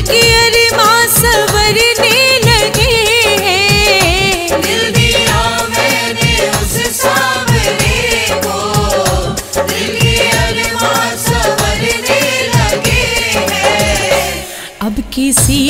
के अरमां संवरने लगे हैं। दिल दिया मैंने उस सांवरे को, दिल के अरमां संवरने लगे हैं। अब किसी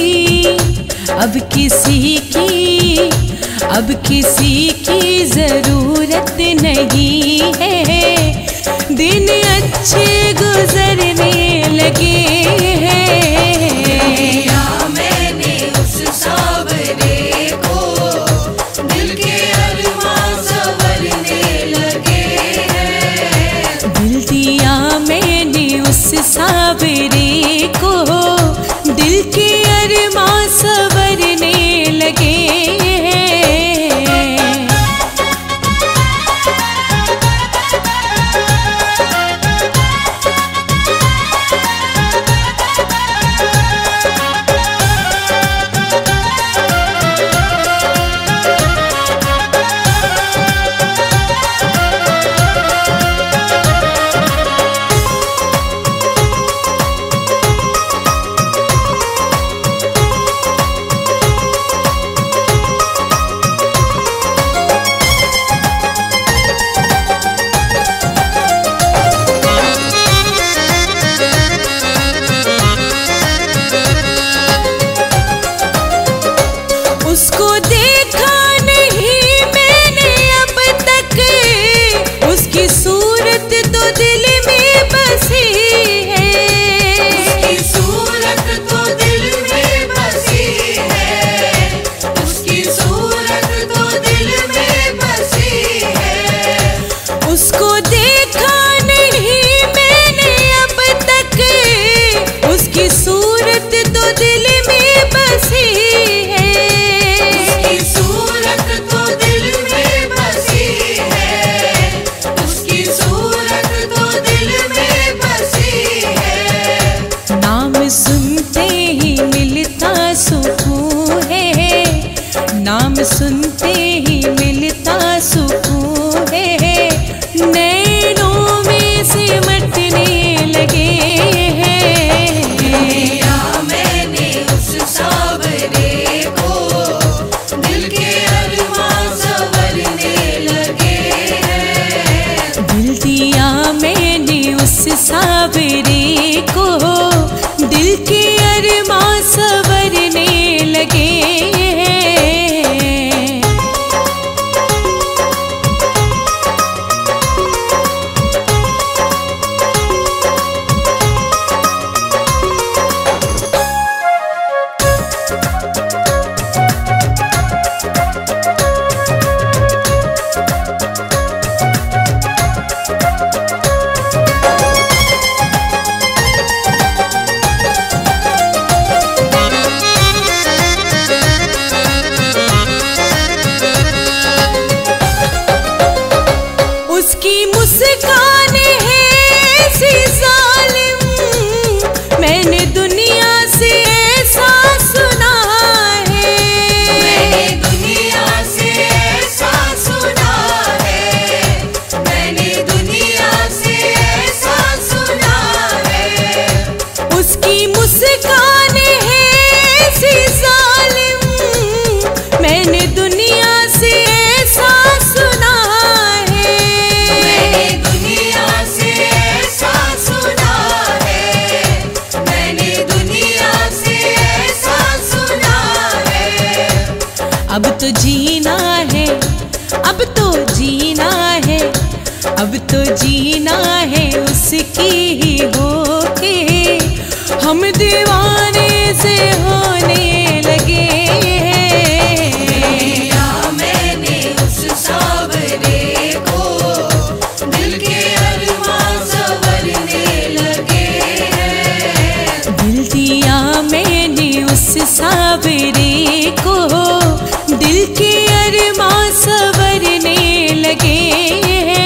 की जरूरत नहीं है, दिन अच्छे गुजरने लगे हैं। दिया मैंने उस सांवरे को, दिल के अरमां संवरने लगे हैं। दिल दिया मैंने उस सांवरे को, दिल के अरमां संवरने लगे हैं। उसको देखा नहीं मैंने अब तक, उसकी सूरत तो दिल में बसी है। उसकी सूरत तो दिल में बसी है, उसकी सूरत तो दिल में बसी है। उसको देखा नहीं मैंने अब तक, उसकी सूरत तो दिल में बसी है। उसकी सूरत तो दिल में बसी है, उसकी सूरत तो दिल में बसी है। नाम सुनते ही मिलता सुकून है, नाम सुनते ही मिलता सुकून है। नैनों में सिमटने लगे हैं। दिया मैंने उस सांवरे को, दिल के अरमां संवरने लगे हैं। दिल दिया मैंने उस सांवरे को, दिल के अरमां संवरने लगे हैं। उसकी मुस्कान है ऐसी जालिम, मैंने दुनिया से ऐसा सुना है। मैंने दुनिया से ऐसा सुना है, मैंने दुनिया से ऐसा सुना है। उसकी मुस्कान है ऐसी जालिम, मैंने दुनिया से ऐसा सुना है। मैंने दुनिया से ऐसा सुना है, मैंने दुनिया से ऐसा सुना है। अब तो जीना है, अब तो जीना है, अब तो जीना है उसकी ही होके। हम दीवाने से होने लगे हैं। दिया मैंने उस सांवरे को, दिल के अरमां संवरने लगे हैं। दिल दिया मैंने उस सांवरे को, दिल के अरमां संवरने लगे हैं।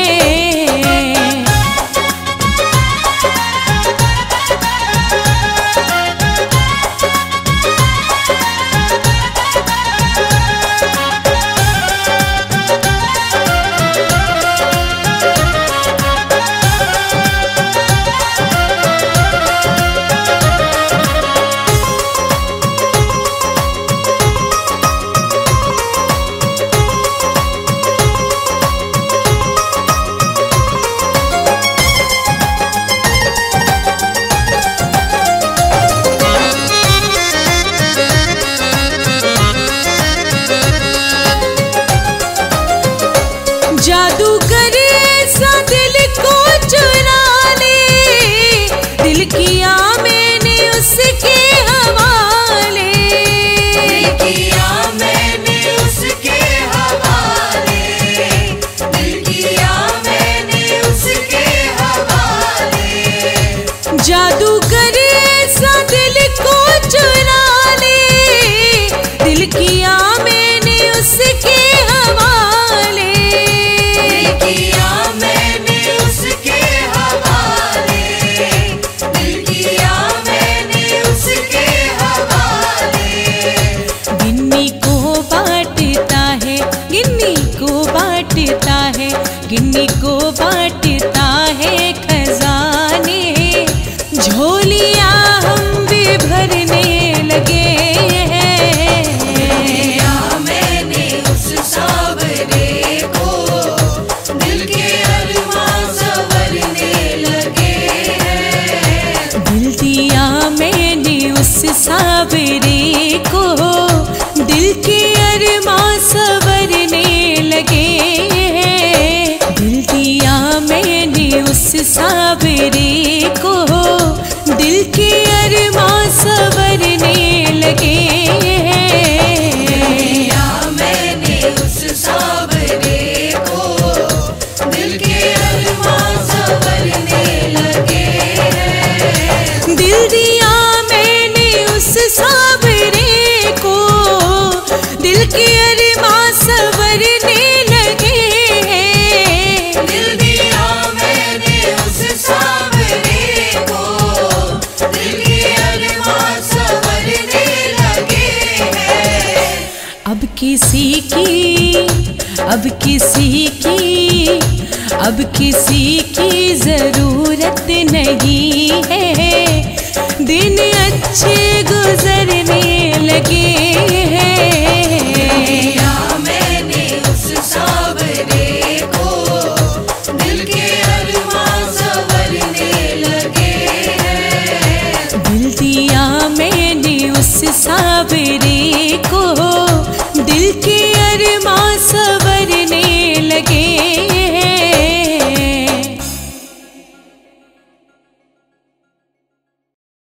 सावरे को दिल के अरमां संवरने लगे हैं। दिल दिया मैंने उस सावरे को दिल के अरमां संवरने लगे हैं। दिया मैंने उस सावरे को दिल के अरमां संवरने लगे हैं। दिल दिया मैंने उस सावरे को दिल के अरमां संवरने लगे हैं। दिल दिया मैंने उस सावरे को दिल के अरमां संवरने लगे हैं। अब किसी की जरूरत नहीं है। दिन